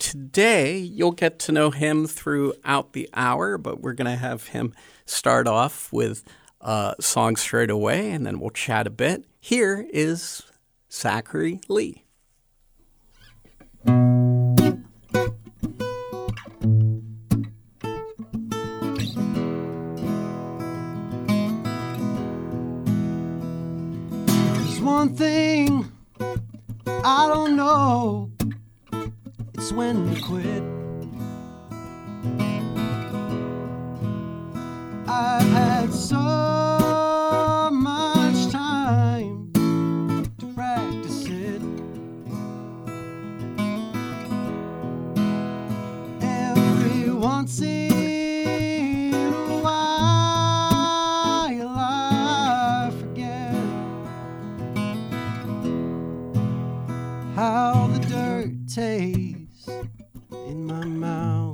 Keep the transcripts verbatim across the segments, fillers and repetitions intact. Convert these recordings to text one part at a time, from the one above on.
today, you'll get to know him throughout the hour, but we're going to have him start off with a song straight away, and then we'll chat a bit. Here is Zachary Lee. There's one thing I don't know, it's when to quit. I've had so much time to practice it. Every once in a while I forget how the dirt tastes in my mouth.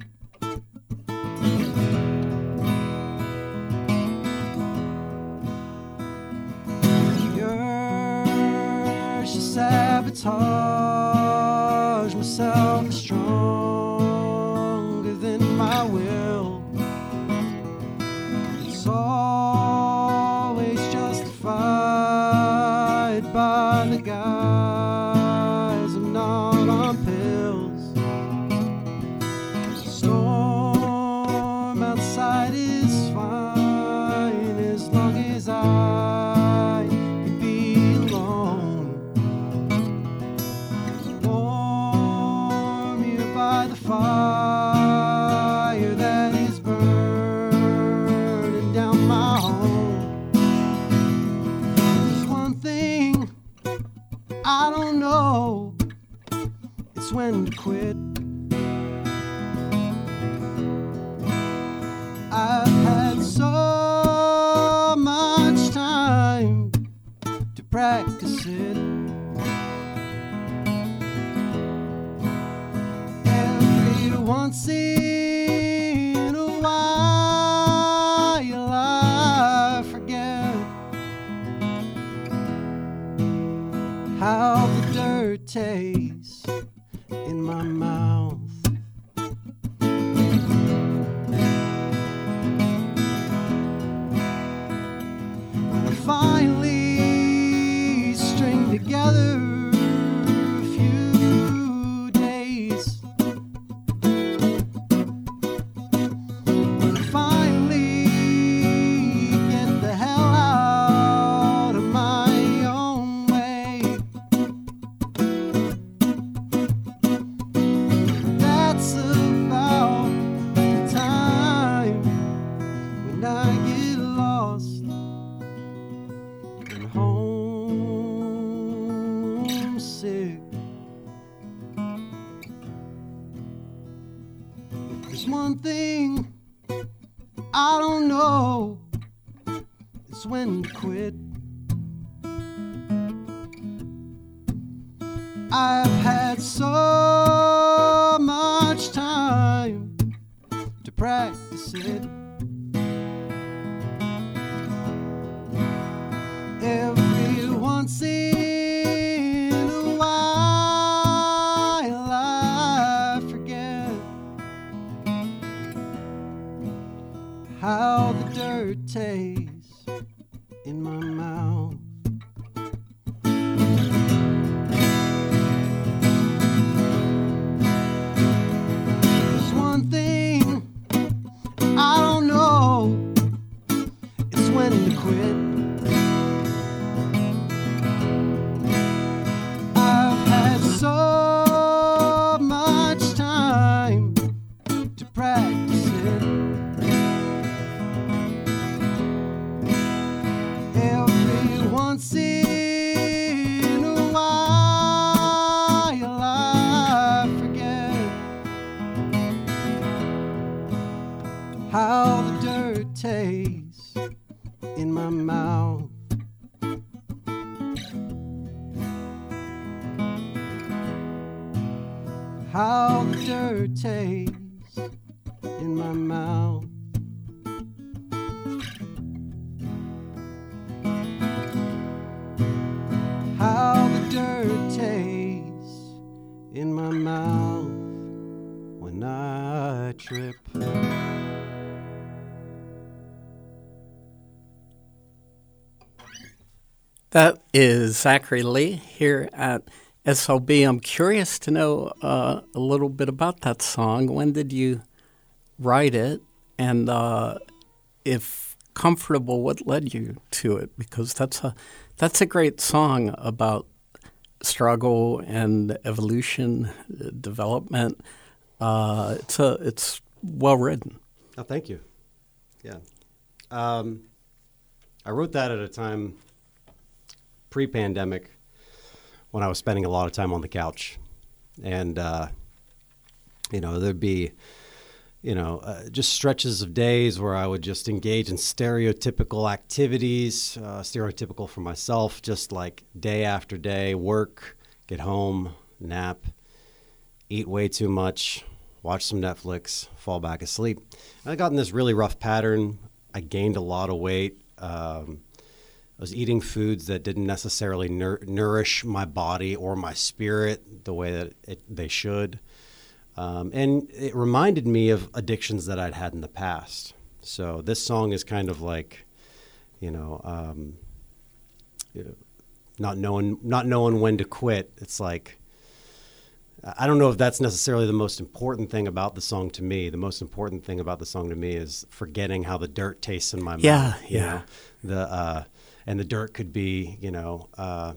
Urge to sabotage myself is stronger than my will. It's always justified by the guise I'm not on pills. Storm outside is fine as long as I can be alone. Warm here by the fire that is burning down my home. There's one thing I don't know, it's when to quit. I've had so much time to practice it. Every once in a while I forget how the dirt tastes in my mouth. When I finally string together a few days, when I finally get the hell out of my own way, that's about the time when I get lost and homesick. There's one thing I don't know, it's when to quit. I've had so much time to practice it. Every once in a while I forget how the dirt tastes in my mouth. There's one thing I don't know, it's when to quit. I've had so much time to practice it. Every once in a while I forget how the dirt tastes in my mouth. How the dirt tastes in my mouth. How the dirt tastes in my mouth. night trip. That is Zachary Lee here at S L B. I'm curious to know uh, a little bit about that song. When did you write it? And uh, if comfortable, what led you to it? Because that's a that's a great song about struggle and evolution, development. Uh, it's a it's well written. Oh, thank you. Yeah, um, I wrote that at a time pre-pandemic when I was spending a lot of time on the couch, and uh, you know there'd be. You know, uh, just stretches of days where I would just engage in stereotypical activities, uh, stereotypical for myself, just like day after day, work, get home, nap, eat way too much, watch some Netflix, fall back asleep. And I got in this really rough pattern. I gained a lot of weight. Um, I was eating foods that didn't necessarily nur- nourish my body or my spirit the way that it, they should. Um, and it reminded me of addictions that I'd had in the past. So this song is kind of like, you know, um, you know, not knowing not knowing when to quit. It's like, I don't know if that's necessarily the most important thing about the song to me. The most important thing about the song to me is forgetting how the dirt tastes in my mouth. Yeah, you yeah. know? The uh, and the dirt could be, you know, uh,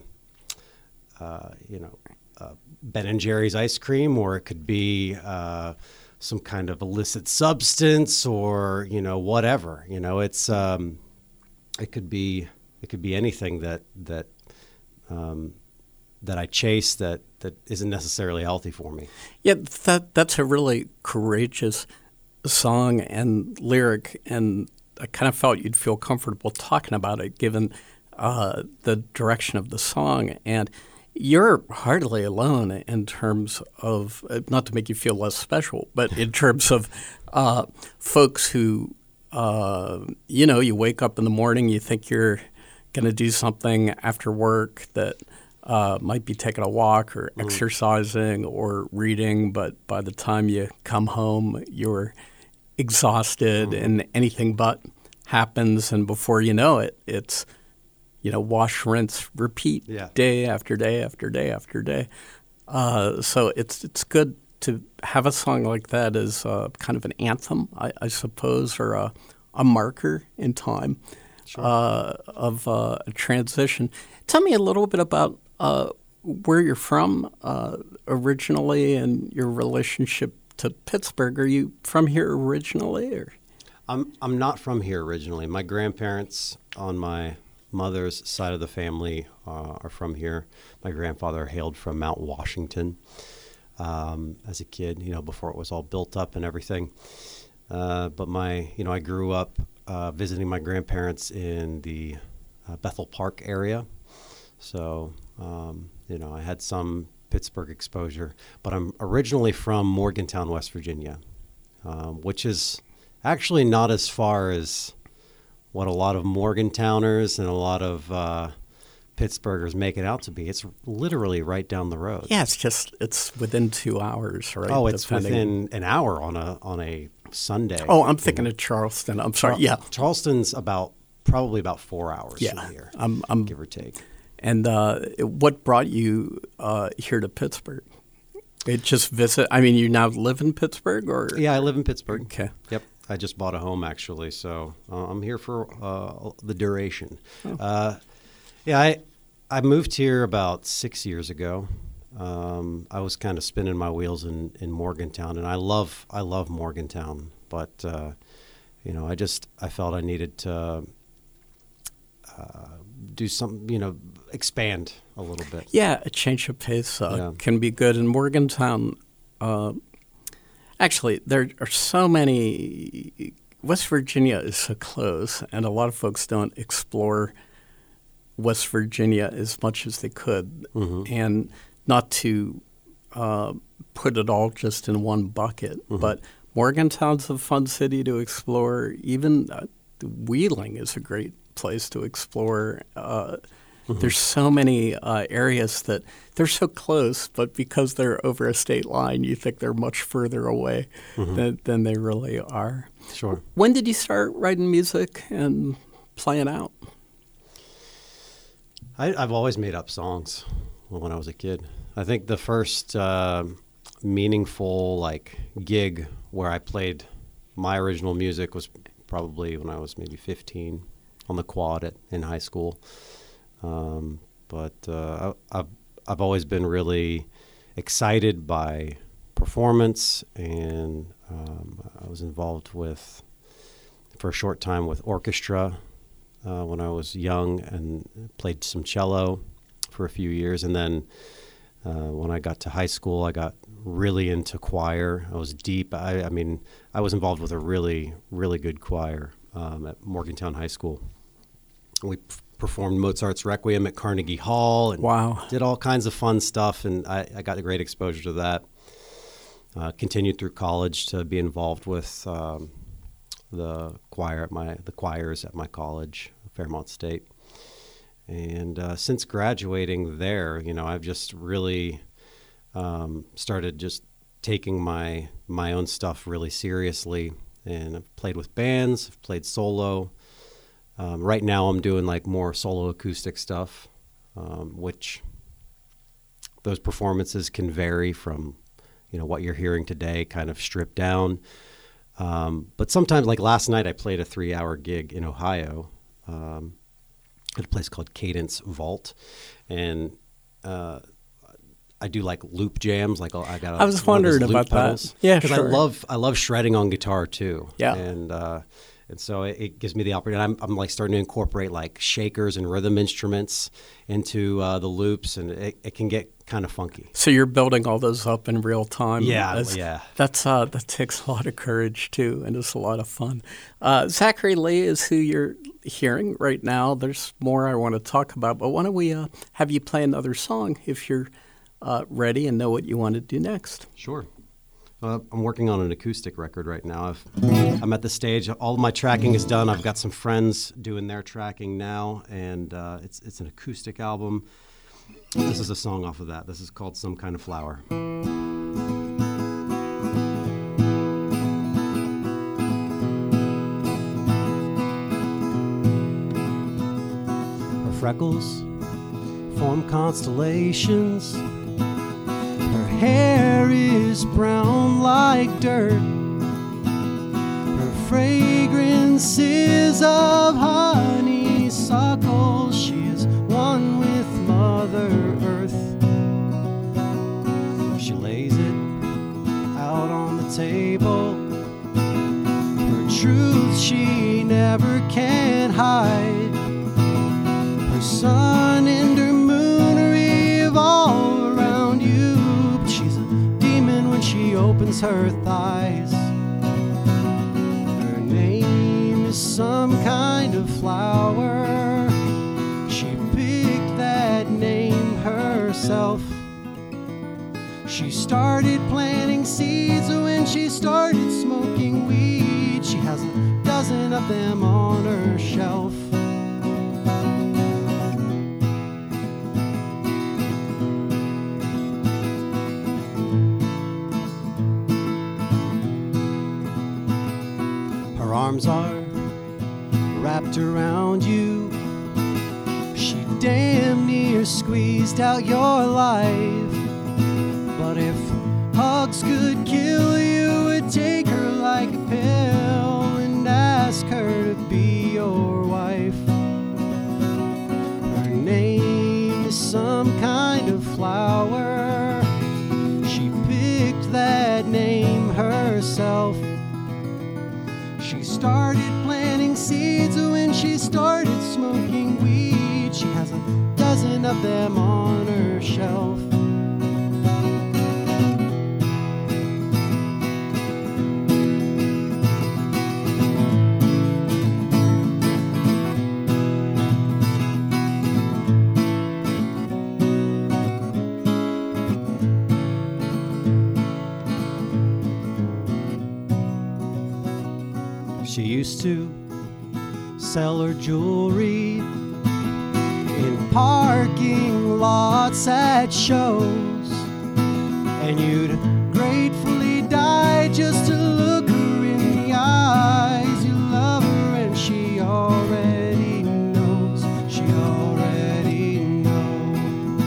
uh, you know. Uh, Ben and Jerry's ice cream, or it could be uh, some kind of illicit substance, or you know whatever. You know, it's um, it could be it could be anything that that um, that I chase that that isn't necessarily healthy for me. Yeah, that that's a really courageous song and lyric, and I kind of felt you'd feel comfortable talking about it given uh, the direction of the song. And you're hardly alone in terms of, not to make you feel less special, but in terms of uh, folks who, uh, you know, you wake up in the morning, you think you're going to do something after work that uh, might be taking a walk or mm. exercising or reading, but by the time you come home, you're exhausted mm. and anything but happens, and before you know it, it's you know, wash, rinse, repeat, yeah. day after day after day after day. Uh, so it's it's good to have a song like that as uh, kind of an anthem, I, I suppose, or a, a marker in time sure. uh, of uh, a transition. Tell me a little bit about uh, where you're from uh, originally and your relationship to Pittsburgh. Are you from here originally, or? I'm I'm not from here originally. My grandparents on my mother's side of the family uh, are from here. My grandfather hailed from Mount Washington um, as a kid, you know, before it was all built up and everything. Uh, but my, you know, I grew up uh, visiting my grandparents in the uh, Bethel Park area. So, um, you know, I had some Pittsburgh exposure. But I'm originally from Morgantown, West Virginia, um, which is actually not as far as what a lot of Morgantowners and a lot of uh, Pittsburghers make it out to be. It's literally right down the road. Yeah, it's just it's within two hours, right? Oh, it's Depending. within an hour on a on a Sunday. Oh, I'm thinking of Charleston. I'm sorry. Char- yeah, Charleston's about probably about four hours yeah, from here, I'm, I'm, give or take. And uh, what brought you uh, here to Pittsburgh? It just visit. I mean, you now live in Pittsburgh, or yeah, I live in Pittsburgh. Okay. Yep. I just bought a home, actually, so uh, I'm here for uh, the duration. Oh. Uh, yeah, I I moved here about six years ago. Um, I was kind of spinning my wheels in, in Morgantown, and I love I love Morgantown, but uh, you know, I just I felt I needed to uh, do some, you know, expand a little bit. Yeah, a change of pace uh, yeah. can be good. In Morgantown, uh, actually, there are so many. West Virginia is so close, and a lot of folks don't explore West Virginia as much as they could. Mm-hmm. And not to uh, put it all just in one bucket, mm-hmm. but Morgantown's a fun city to explore. Even uh, Wheeling is a great place to explore. Uh, Mm-hmm. There's so many uh, areas that they're so close, but because they're over a state line, you think they're much further away mm-hmm. than, than they really are. Sure. When did you start writing music and playing out? I, I've always made up songs when I was a kid. I think the first uh, meaningful like gig where I played my original music was probably when I was maybe fifteen on the quad at, in high school. Um, but uh, I, I've, I've always been really excited by performance, and um, I was involved with, for a short time, with orchestra uh, when I was young, and played some cello for a few years. And then uh, when I got to high school, I got really into choir. I was deep. I, I mean, I was involved with a really, really good choir um, at Morgantown High School. We p- performed Mozart's Requiem at Carnegie Hall, and wow. did all kinds of fun stuff, and I, I got a great exposure to that. Uh, continued through college to be involved with um, the choir at my the choirs at my college, Fairmont State. And uh, since graduating there, you know, I've just really um, started just taking my my own stuff really seriously, and I've played with bands, I've played solo. Um, right now, I'm doing like more solo acoustic stuff, um, which those performances can vary from, you know, what you're hearing today, kind of stripped down. Um, but sometimes, like last night, I played a three-hour gig in Ohio um, at a place called Cadence Vault, and uh, I do like loop jams. Like I got. A, I was wondering about pedals. that. Yeah, because sure. I love I love shredding on guitar too. Yeah, and. Uh, And so it, it gives me the opportunity. I'm, I'm like starting to incorporate like shakers and rhythm instruments into uh, the loops, and it, it can get kind of funky. So you're building all those up in real time. Yeah, that's, yeah. That's uh, that takes a lot of courage too, and it's a lot of fun. Uh, Zachary Lee is who you're hearing right now. There's more I want to talk about, but why don't we uh, have you play another song if you're uh, ready and know what you want to do next? Sure. Uh, I'm working on an acoustic record right now. I've, I'm at the stage. All of my tracking is done. I've got some friends doing their tracking now, and uh, it's it's an acoustic album. This is a song off of that. This is called Some Kind of Flower. Her freckles form constellations. Her hair is brown like dirt. Her fragrance is of honeysuckle. She is one with Mother Earth. She lays it out on the table. Her truth she never can hide. Her sun and her moon revolve around you. She opens her thighs. Her name is some kind of flower. She picked that name herself. She started planting seeds when she started smoking weed. She has a dozen of them on her shelf. Arms are wrapped around you. She damn near squeezed out your life. But if hugs could kill you, would take her like a pill and ask her to be your wife. Her name is some kind of flower. She picked that name herself. She started planting seeds when she started smoking weed. She has a dozen of them on her shelf. She used to sell her jewelry in parking lots at shows, and you'd gratefully die just to look her in the eyes. You love her and she already knows, she already knows.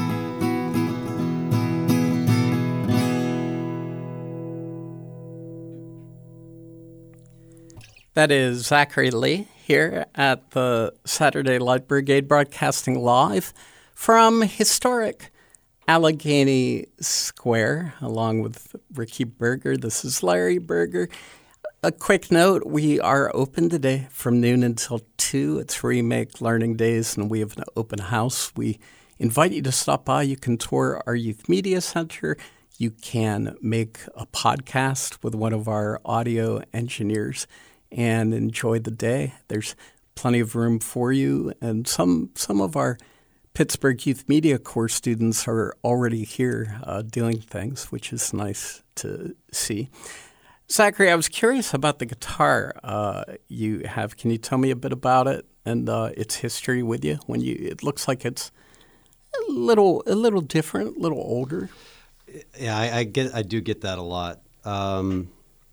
That is Zachary Lee here at the Saturday Light Brigade, broadcasting live from historic Allegheny Square, along with Ricky Berger. This is Larry Berger. A quick note, we are open today from noon until two. It's Remake Learning Days, and we have an open house. We invite you to stop by. You can tour our Youth Media Center. You can make a podcast with one of our audio engineers and enjoy the day. There's plenty of room for you, and some some of our Pittsburgh Youth Media Corps students are already here uh, doing things, which is nice to see. Zachary, I was curious about the guitar uh, you have. Can you tell me a bit about it and uh, its history with you? When you, it looks like it's a little a little different, a little older. Yeah, I, I get I do get that a lot. Um,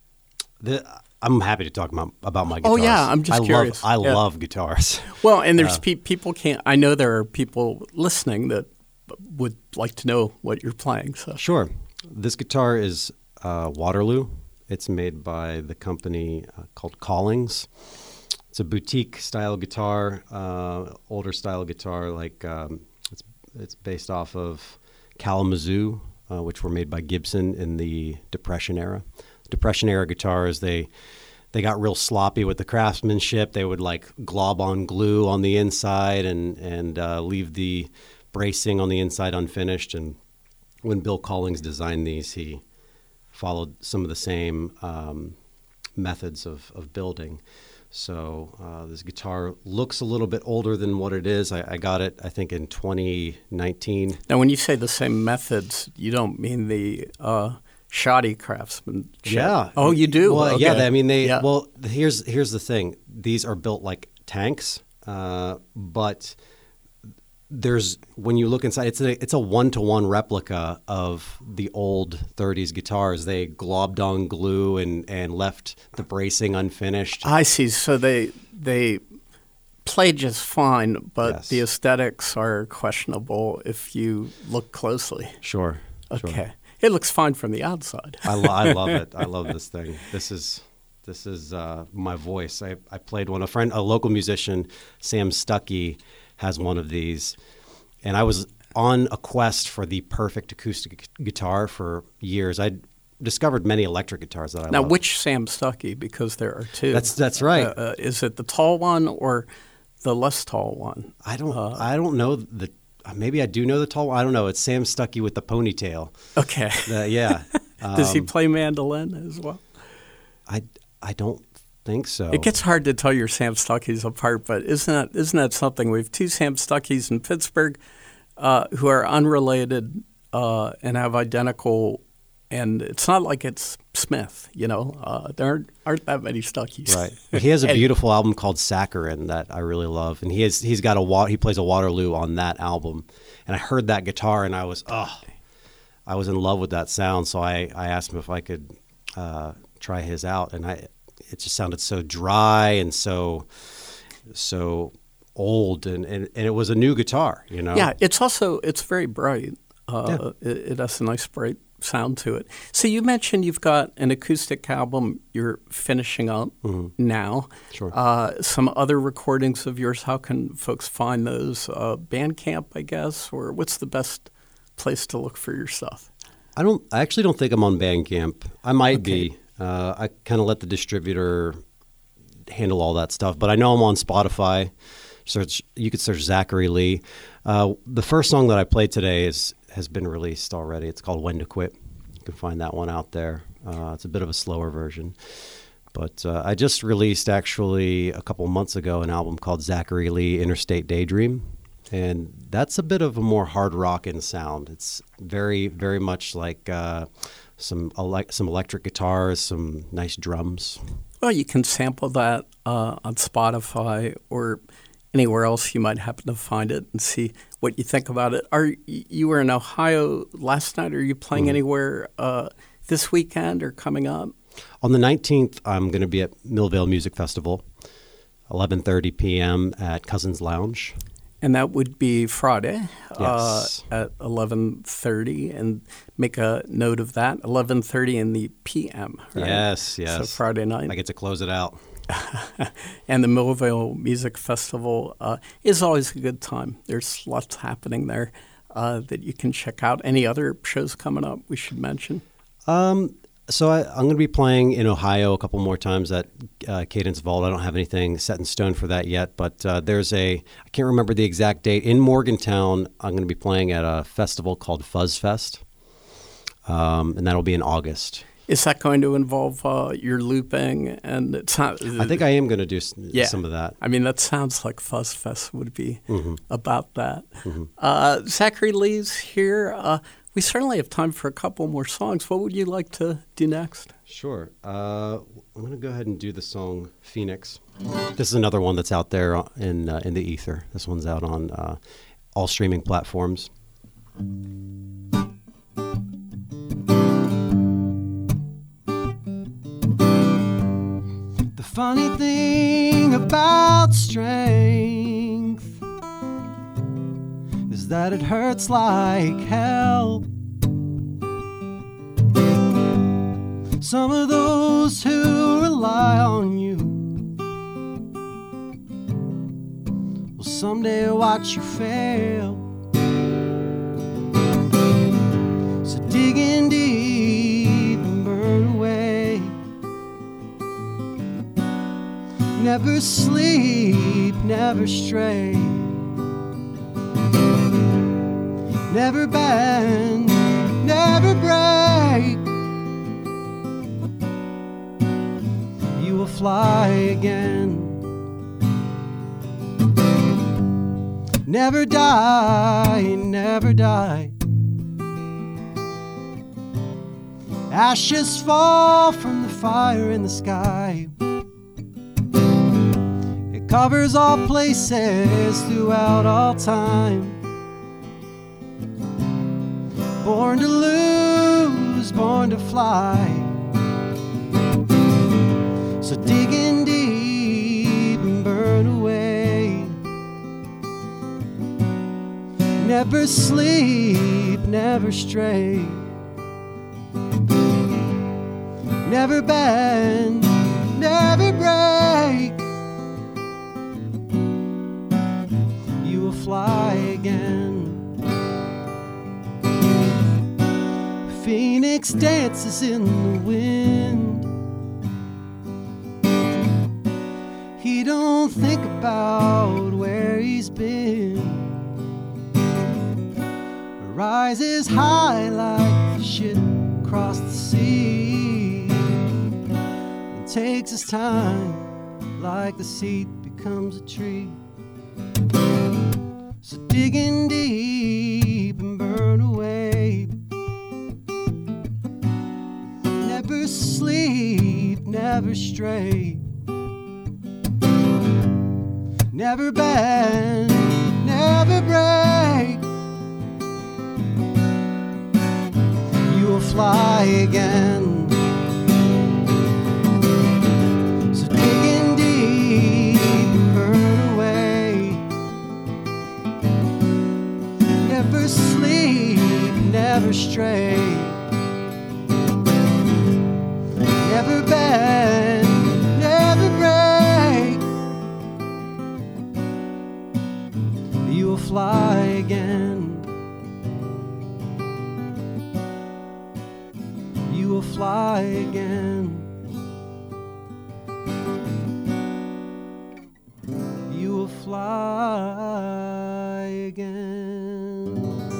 the I'm happy to talk about, about my guitars. Oh, yeah, I'm just I curious. Love, I yeah. love guitars. Well, and there's Uh, pe- people can't. I know there are people listening that would like to know what you're playing. So Sure. This guitar is uh, Waterloo. It's made by the company uh, called Collings. It's a boutique style guitar, uh, older style guitar. Like um, it's it's based off of Kalamazoo, uh, which were made by Gibson in the Depression era. Depression era guitars, they they got real sloppy with the craftsmanship. They would like glob on glue on the inside and and uh, leave the bracing on the inside unfinished. And when Bill Collings designed these, he followed some of the same um, methods of, of building. So uh, this guitar looks a little bit older than what it is. I, I got it, I think, in twenty nineteen. now, when you say the same methods, you don't mean the uh, shoddy craftsmanship. Yeah. Oh, you do. Well, okay. yeah. I mean, they. Yeah. Well, here's here's the thing. These are built like tanks, uh, but there's when you look inside, it's a it's a one to one replica of the old thirties guitars. They globbed on glue and and left the bracing unfinished. I see. So they they play just fine, but Yes. the aesthetics are questionable if you look closely. Sure. Okay. Sure. It looks fine from the outside. I, lo- I love it. I love this thing. This is this is uh, my voice. I, I played one. A friend, a local musician, Sam Stuckey, has one of these, and I was on a quest for the perfect acoustic guitar for years. I discovered many electric guitars that I Now, love. which Sam Stuckey? Because there are two. That's that's right. Uh, uh, is it the tall one or the less tall one? I don't uh, I don't know the. Maybe I do know the tall one. I don't know. It's Sam Stuckey with the ponytail. Okay. The, yeah. Does he Um, play mandolin as well? I, I don't think so. It gets hard to tell your Sam Stuckeys apart, but isn't that isn't that something? We have two Sam Stuckeys in Pittsburgh uh, who are unrelated uh, and have identical, and it's not like it's Smith, you know. Uh, there aren't, aren't that many Stuckeys. Right. But he has a And- beautiful album called Saccharin that I really love, and he has he's got a wa- he plays a Waterloo on that album, and I heard that guitar and I was oh, I was in love with that sound. So I, I asked him if I could uh, try his out, and I it just sounded so dry and so so old, and, and, and it was a new guitar, you know. Yeah, it's also it's very bright. Uh, Yeah. it, it has a nice bright sound to it. So you mentioned you've got an acoustic album you're finishing up now. Sure. Uh, some other recordings of yours. How can folks find those? Uh, Bandcamp, I guess, or what's the best place to look for your stuff? I don't. I actually don't think I'm on Bandcamp. I might Okay. be. Uh, I kind of let the distributor handle all that stuff, but I know I'm on Spotify. Search. You could search Zachary Lee. Uh, the first song that I played today is has been released already. It's called "When to Quit." You can find that one out there. Uh, it's a bit of a slower version, but uh, I just released actually a couple months ago an album called Zachary Lee Interstate Daydream. And that's a bit of a more hard rock in sound. It's very, very much like uh, some ele- some electric guitars, some nice drums. Well, you can sample that uh, on Spotify or anywhere else you might happen to find it and see what you think about it. Are you were in Ohio last night? Are you playing mm-hmm. anywhere uh, this weekend or coming up? On the nineteenth, I'm going to be at Millvale Music Festival, eleven thirty p.m. at Cousins Lounge. And that would be Friday yes. uh, at eleven thirty, and make a note of that, eleven thirty in the p m. Right? Yes, yes. So Friday night. I get to close it out. And the Millvale Music Festival uh, is always a good time. There's lots happening there uh, that you can check out. Any other shows coming up we should mention? Um, so I, I'm going to be playing in Ohio a couple more times at uh, Cadence Vault. I don't have anything set in stone for that yet, but uh, there's a, I can't remember the exact date. In Morgantown, I'm going to be playing at a festival called Fuzz Fest, um, and that'll be in August. Is that going to involve uh, your looping? And it's not, I think I am going to do s- yeah. some of that. I mean, that sounds like Fuzz Fest would be mm-hmm. about that. Mm-hmm. Uh, Zachary Lee's here. Uh, we certainly have time for a couple more songs. What would you like to do next? Sure. Uh, I'm going to go ahead and do the song Phoenix. This is another one that's out there in uh, in the ether. This one's out on uh, all streaming platforms. The funny thing about strength is that it hurts like hell. Some of those who rely on you will someday watch you fail. So dig in deep and burn away. Never sleep, never stray. Never bend, never break. You will fly again. Never die, never die. Ashes fall from the fire in the sky. It covers all places throughout all time. Born to lose, born to fly. So dig in deep and burn away. Never sleep, never stray. Never bend, never break. You will fly again. Phoenix dances in the wind. He don't think about where he's been. Rises high like shit across the sea. And takes his time like the seed becomes a tree. So dig in deep and burn away. Never sleep, never stray. Never bend, never break. You will fly again. So dig in deep and burn away. Never sleep, never stray. Never bend, never break. You will fly again. You will fly again. You will fly again.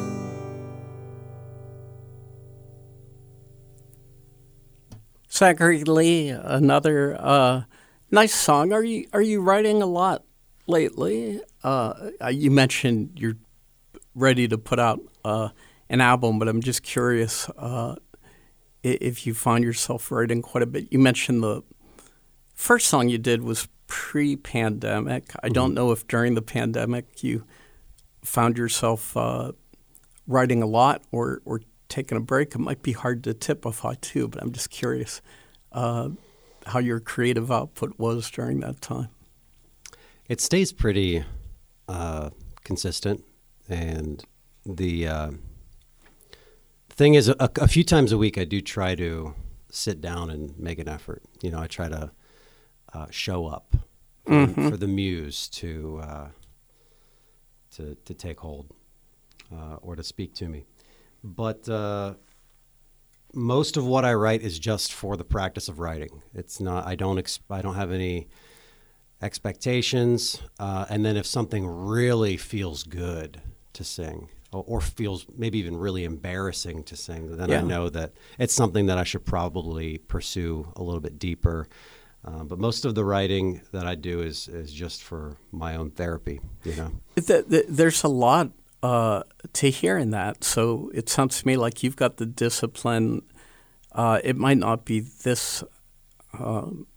Zachary Lee, another uh, nice song. Are you are you writing a lot lately? Uh, you mentioned you're ready to put out uh, an album, but I'm just curious uh, if you find yourself writing quite a bit. You mentioned the first song you did was pre-pandemic. I Mhm. don't know if during the pandemic you found yourself uh, writing a lot or, or taking a break. It might be hard to typify too, but I'm just curious uh, how your creative output was during that time. It stays pretty uh, consistent, and the uh, thing is, a, a few times a week I do try to sit down and make an effort. You know, I try to uh, show up for, Mm-hmm. for the muse to uh, to to take hold uh, or to speak to me. But uh, most of what I write is just for the practice of writing. It's not. I don't. Ex- I don't have any expectations. Uh, and then if something really feels good to sing, or, or feels maybe even really embarrassing to sing, then Yeah. I know that it's something that I should probably pursue a little bit deeper. Uh, but most of the writing that I do is is just for my own therapy. You know. Th- th- There's a lot uh, to hear in that. So it sounds to me like you've got the discipline. Uh, it might not be this um,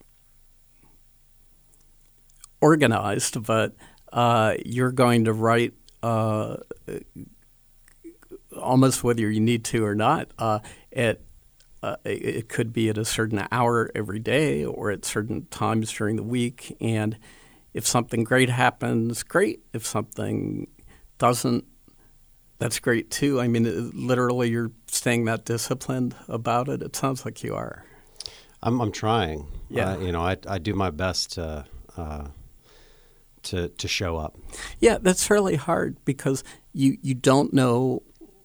organized, but uh, you're going to write uh, almost whether you need to or not. Uh, at uh, it it could be at a certain hour every day or at certain times during the week. And if something great happens, great. If something doesn't, that's great too. I mean, it, literally, you're staying that disciplined about it. It sounds like you are. I'm I'm trying. Yeah. Uh, you know, I I do my best to uh, to to show up. Yeah, that's really hard because you, you don't know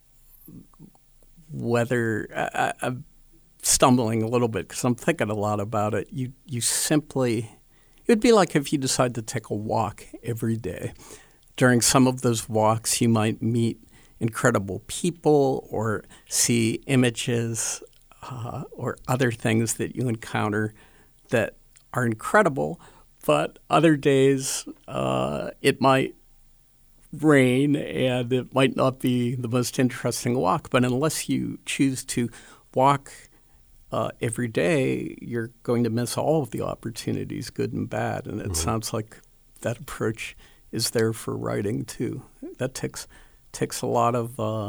whether I, I, I'm stumbling a little bit because I'm thinking a lot about it. You you simply it would be like if you decide to take a walk every day. During some of those walks, you might meet incredible people or see images uh, or other things that you encounter that are incredible. But other days, uh, it might rain and it might not be the most interesting walk. But unless you choose to walk uh, every day, you're going to miss all of the opportunities, good and bad. And it Mhm. sounds like that approach is there for writing too. That takes takes a lot of uh,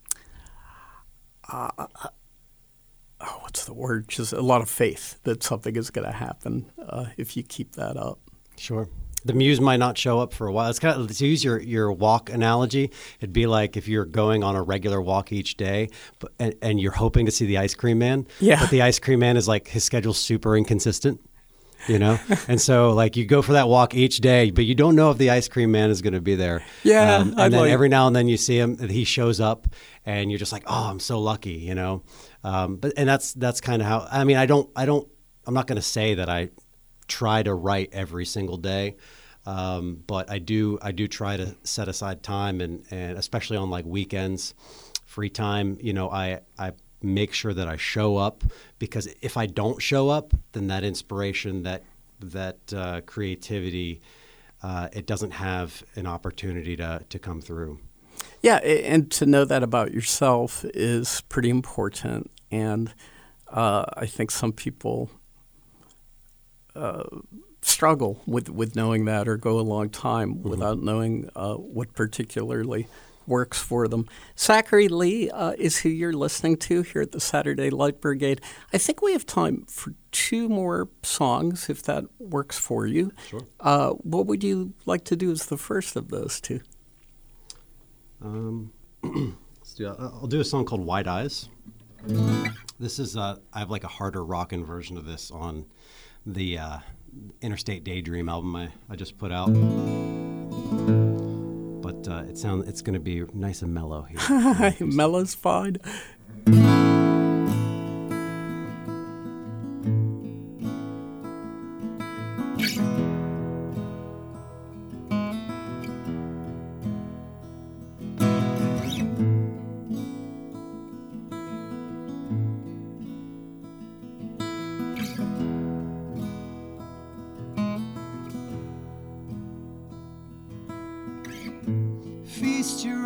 uh, oh, what's the word? Just a lot of faith that something is going to happen uh, if you keep that up. Sure. The muse might not show up for a while. It's kind of, to use your, your walk analogy, it'd be like if you're going on a regular walk each day but, and, and you're hoping to see the ice cream man, Yeah. but the ice cream man is like, his schedule's super inconsistent, you know? And so like you go for that walk each day, but you don't know if the ice cream man is going to be there. Yeah, Um, I'd and then like- every now and then you see him, and he shows up and you're just like, oh, I'm so lucky, you know? Um, but, and that's, that's kind of how, I mean, I don't, I don't, I'm not going to say that I try to write every single day. Um, but I do, I do try to set aside time, and, and especially on like weekends, free time, you know, I, I make sure that I show up, because if I don't show up, then that inspiration, that, that, uh, creativity, uh, it doesn't have an opportunity to, to come through. Yeah, a- and to know that about yourself is pretty important. And uh, I think some people uh, struggle with, with knowing that, or go a long time mm-hmm. without knowing uh, what particularly works for them. Zachary Lee uh, is who you're listening to here at the Saturday Light Brigade. I think we have time for two more songs, if that works for you. Sure. Uh, what would you like to do as the first of those two? Um, let's do. I'll do a song called "Wide Eyes." This is. Uh, I have like a harder rockin' version of this on the uh, Interstate Daydream album I, I just put out. But uh, it sound it's going to be nice and mellow here. Mellow's fine. Feast your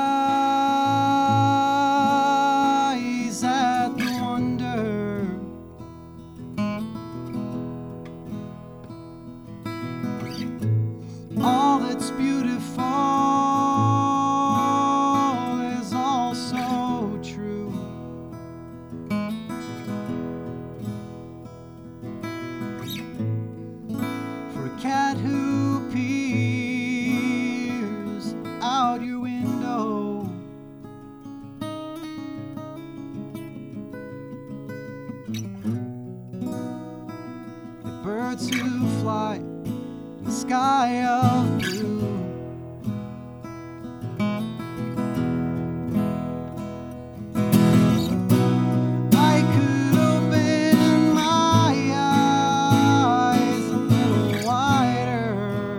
eyes at the wonder what's beautiful is also true. For a cat who peers out your window, the birds who fly in the sky of blue, I could open my eyes a little wider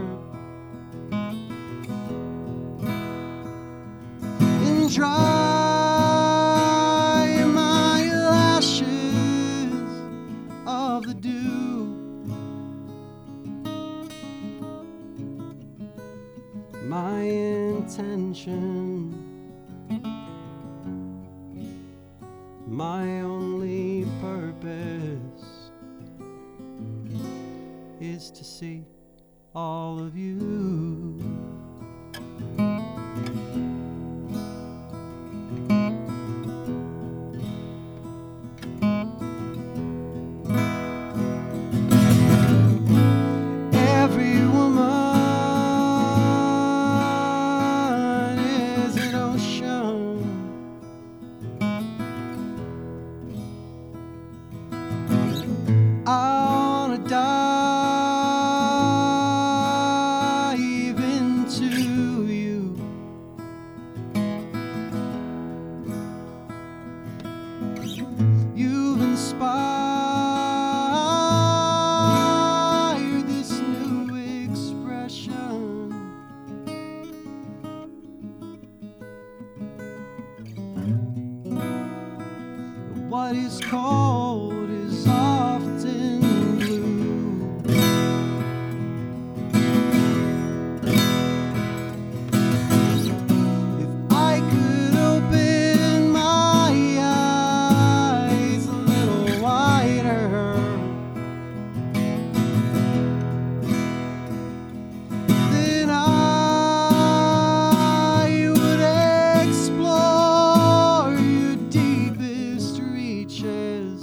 and dry my lashes of the dew. My intention, my only purpose is to see all of you. Every woman is an ocean. I wanna dive into you. You've inspired this new expression. What is cold is often blue. If I could open my eyes a little wider, then I would explore your deepest reaches.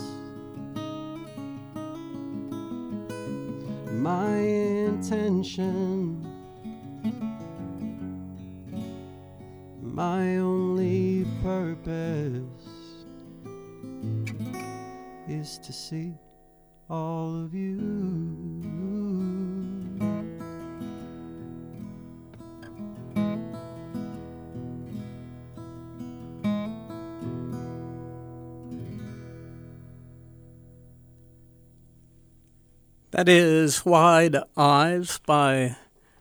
My intention, my only purpose is to see all of you. That is Wide Eyes by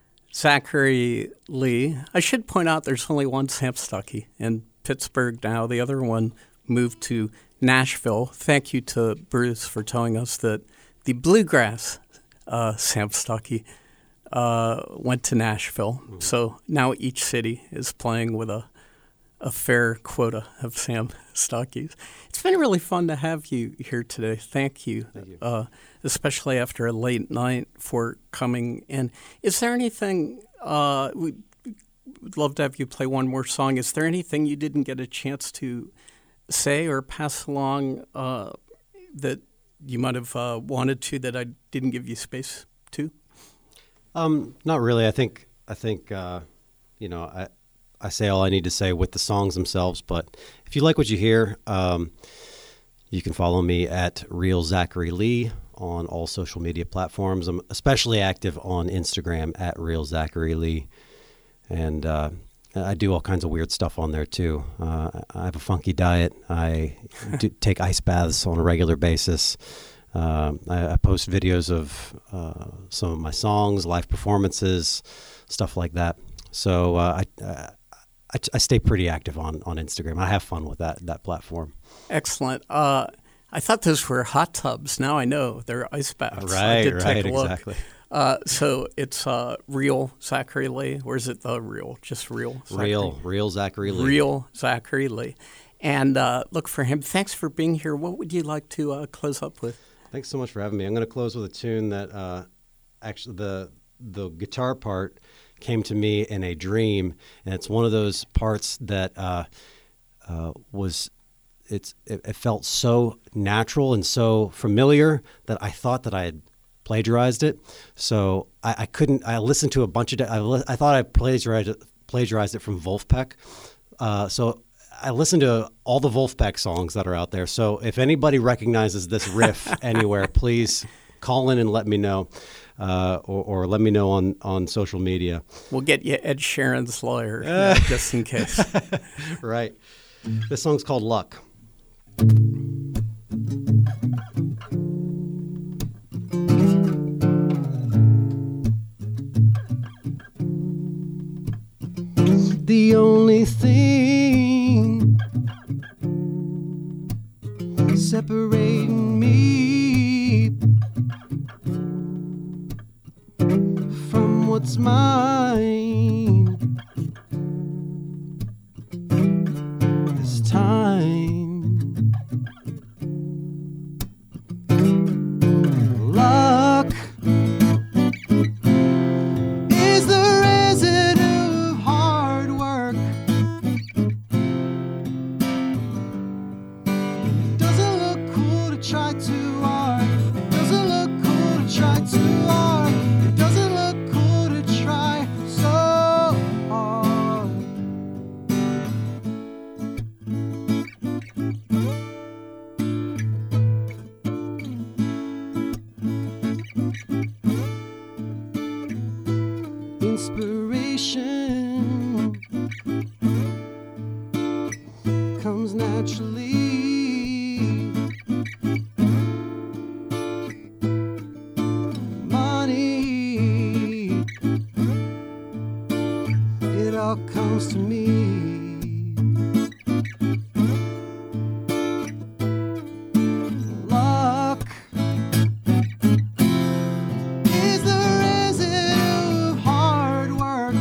Zachary Lee. I should point out there's only one Sam Stuckey in Pittsburgh now. The other one moved to Nashville. Thank you to Bruce for telling us that the bluegrass uh, Sam Stuckey uh, went to Nashville. Mm-hmm. So now each city is playing with a a fair quota of Sam Stuckeys. It's been really fun to have you here today. Thank you, Thank you. Uh, especially after a late night, for coming in. Is there anything, uh, we'd love to have you play one more song. Is there anything you didn't get a chance to say or pass along uh, that you might have uh, wanted to that I didn't give you space to? Um, not really. I think, I think, uh, you know, I, I say all I need to say with the songs themselves, but if you like what you hear, um, you can follow me at Real Zachary Lee on all social media platforms. I'm especially active on Instagram at Real Zachary Lee, and uh, I do all kinds of weird stuff on there too. Uh, I have a funky diet. I do take ice baths on a regular basis. Um, I, I post videos of uh, some of my songs, live performances, stuff like that. So uh, I, uh, I I stay pretty active on, on Instagram. I have fun with that that platform. Excellent. Uh, I thought those were hot tubs. Now I know they're ice baths. I Right, did right, take a look. exactly. Uh, so it's uh, Real Zachary Lee, or is it the Real? Just Real Zachary? Real, real Zachary Lee. Real Zachary Lee. And uh, look for him. Thanks for being here. What would you like to uh, close up with? Thanks so much for having me. I'm going to close with a tune that uh, actually the the guitar part came to me in a dream, and it's one of those parts that uh, uh, was it's it, it felt so natural and so familiar that I thought that I had plagiarized it. So I, I couldn't. I listened to a bunch of. I, li- I thought I plagiarized it, plagiarized it from Wolfpack. Uh, so I listened to all the Wolfpack songs that are out there. So if anybody recognizes this riff anywhere, please call in and let me know, uh, or, or let me know on, on social media. We'll get you Ed Sheeran's lawyer, uh, just in case. Right. This song's called Luck. The only thing separating me from what's mine is time. Luck is the residue of hard work. It doesn't look cool to try too hard. It doesn't look cool to try too hard. It doesn't look cool to try so hard. Inspiration comes naturally. Money, it all comes to me. Luck is the residue of hard work,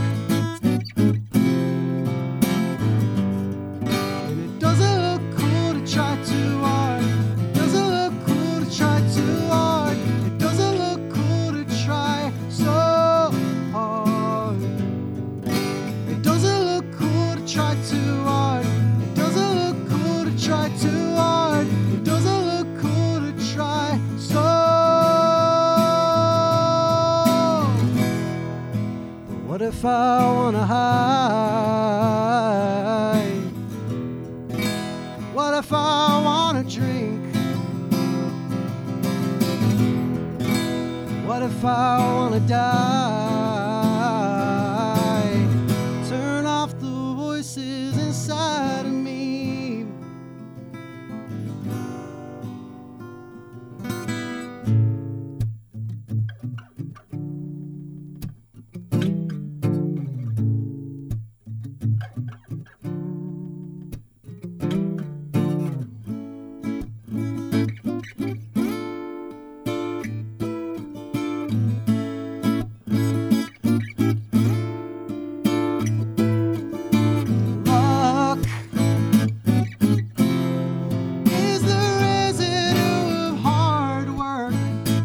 and it doesn't look cool to try too hard. It doesn't look cool to try too hard. It doesn't look cool to try so hard. It doesn't look cool to try too hard. It doesn't look cool to try too hard. It doesn't look cool to try so. But what if I wanna hide? What if I wanna drink? What if I wanna die? Turn off the voices inside of me. Luck is the residue of hard work,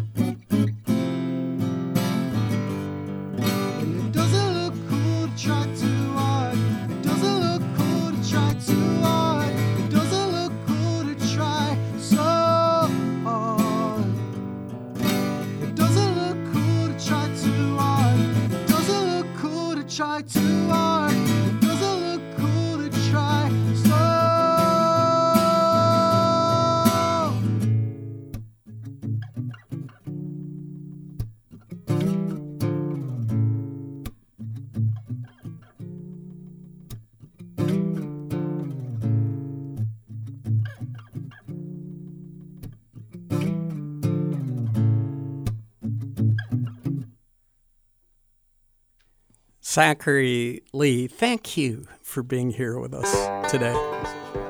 and it doesn't look cool to try too hard. It doesn't look cool to try too hard. It doesn't look cool to try so hard. It doesn't look cool to try too hard. It doesn't look cool to try too hard. It doesn't look cool to try so. Zachary Lee, thank you for being here with us today.